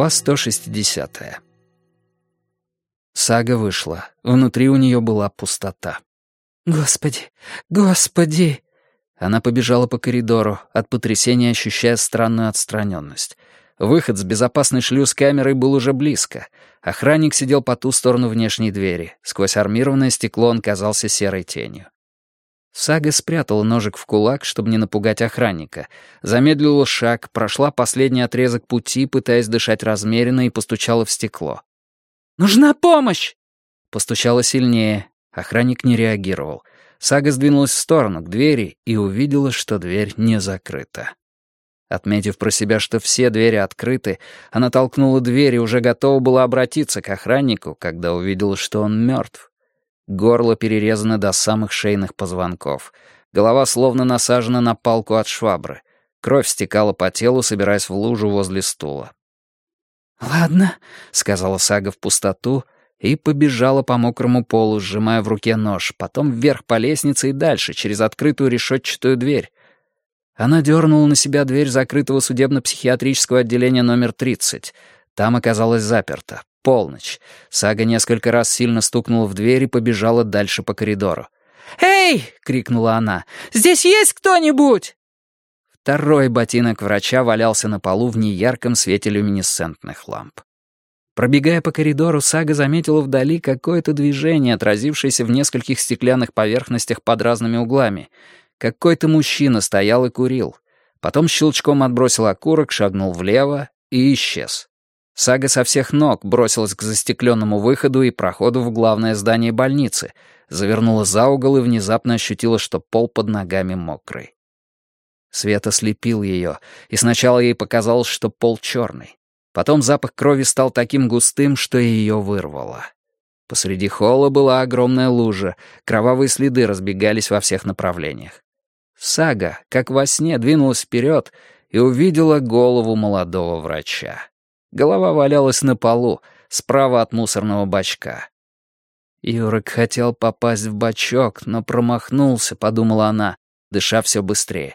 Глава 160. Сага вышла. Внутри у нее была пустота. «Господи! Господи!» Она побежала по коридору, от потрясения ощущая странную отстраненность. Выход с безопасной шлюз-камерой был уже близко. Охранник сидел по ту сторону внешней двери. Сквозь армированное стекло он казался серой тенью. Сага спрятала ножик в кулак, чтобы не напугать охранника. Замедлила шаг, прошла последний отрезок пути, пытаясь дышать размеренно, и постучала в стекло. «Нужна помощь!» Постучала сильнее. Охранник не реагировал. Сага сдвинулась в сторону, к двери, и увидела, что дверь не закрыта. Отметив про себя, что все двери открыты, она толкнула дверь и уже готова была обратиться к охраннику, когда увидела, что он мертв. Горло перерезано до самых шейных позвонков. Голова словно насажена на палку от швабры. Кровь стекала по телу, собираясь в лужу возле стула. «Ладно», — сказала Сага в пустоту, и побежала по мокрому полу, сжимая в руке нож, потом вверх по лестнице и дальше, через открытую решетчатую дверь. Она дернула на себя дверь закрытого судебно-психиатрического отделения номер 30. Там оказалось заперто. Полночь. Сага несколько раз сильно стукнула в дверь и побежала дальше по коридору. «Эй!» — крикнула она. «Здесь есть кто-нибудь?» Второй ботинок врача валялся на полу в неярком свете люминесцентных ламп. Пробегая по коридору, Сага заметила вдали какое-то движение, отразившееся в нескольких стеклянных поверхностях под разными углами. Какой-то мужчина стоял и курил. Потом щелчком отбросил окурок, шагнул влево и исчез. Сага со всех ног бросилась к застекленному выходу и проходу в главное здание больницы, завернула за угол и внезапно ощутила, что пол под ногами мокрый. Свет ослепил ее, и сначала ей показалось, что пол черный. Потом запах крови стал таким густым, что ее вырвало. Посреди холла была огромная лужа, кровавые следы разбегались во всех направлениях. Сага, как во сне, двинулась вперед и увидела голову молодого врача. Голова валялась на полу, справа от мусорного бачка. «Юрик хотел попасть в бачок, но промахнулся», — подумала она, дыша все быстрее.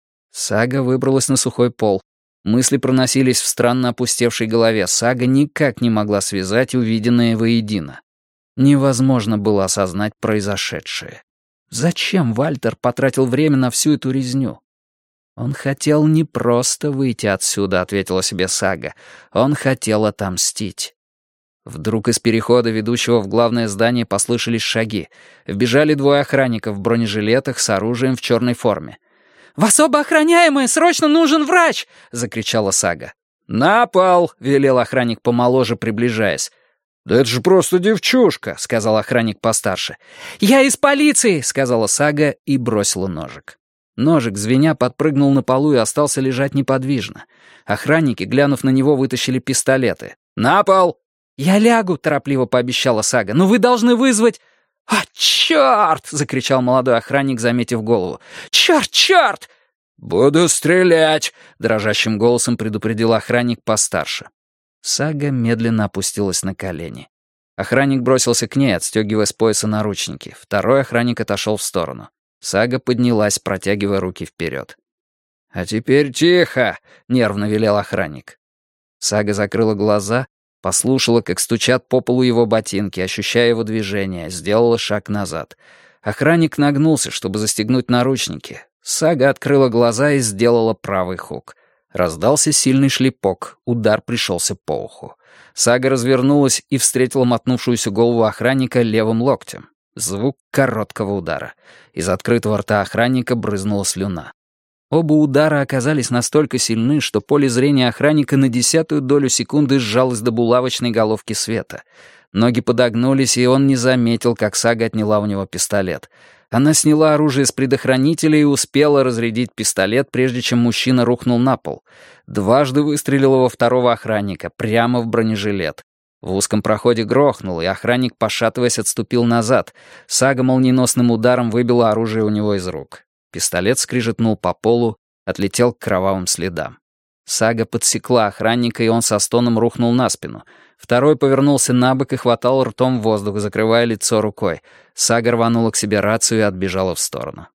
Сага выбралась на сухой пол. Мысли проносились в странно опустевшей голове. Сага никак не могла связать увиденное воедино. Невозможно было осознать произошедшее. Зачем Вальтер потратил время на всю эту резню? «Он хотел не просто выйти отсюда», — ответила себе Сага. «Он хотел отомстить». Вдруг из перехода, ведущего в главное здание, послышались шаги. Вбежали двое охранников в бронежилетах с оружием в черной форме. «В особо охраняемое! Срочно нужен врач!» — закричала Сага. «На пол!» — велел охранник помоложе, приближаясь. «Да это же просто девчушка!» — сказал охранник постарше. «Я из полиции!» — сказала Сага и бросила ножик. Ножик, звеня, подпрыгнул на полу и остался лежать неподвижно. Охранники, глянув на него, вытащили пистолеты. «На пол!» «Я лягу!» — торопливо пообещала Сага. «Но вы должны вызвать...» «А, черт!» — закричал молодой охранник, заметив голову. «Черт, черт!» «Буду стрелять!» — дрожащим голосом предупредил охранник постарше. Сага медленно опустилась на колени. Охранник бросился к ней, отстегивая с пояса наручники. Второй охранник отошел в сторону. Сага поднялась, протягивая руки вперед. «А теперь тихо!» — нервно велел охранник. Сага закрыла глаза, послушала, как стучат по полу его ботинки, ощущая его движение, сделала шаг назад. Охранник нагнулся, чтобы застегнуть наручники. Сага открыла глаза и сделала правый хук. Раздался сильный шлепок, удар пришелся по уху. Сага развернулась и встретила мотнувшуюся голову охранника левым локтем. Звук короткого удара. Из открытого рта охранника брызнула слюна. Оба удара оказались настолько сильны, что поле зрения охранника на 10-ую долю секунды сжалось до булавочной головки света. Ноги подогнулись, и он не заметил, как Сага отняла у него пистолет. Она сняла оружие с предохранителя и успела разрядить пистолет, прежде чем мужчина рухнул на пол. Дважды выстрелила во второго охранника, прямо в бронежилет. В узком проходе грохнул, и охранник, пошатываясь, отступил назад. Сага молниеносным ударом выбила оружие у него из рук. Пистолет скрижетнул по полу, отлетел к кровавым следам. Сага подсекла охранника, и он со стоном рухнул на спину. Второй повернулся на бок и хватал ртом воздух, закрывая лицо рукой. Сага рванула к себе рацию и отбежала в сторону.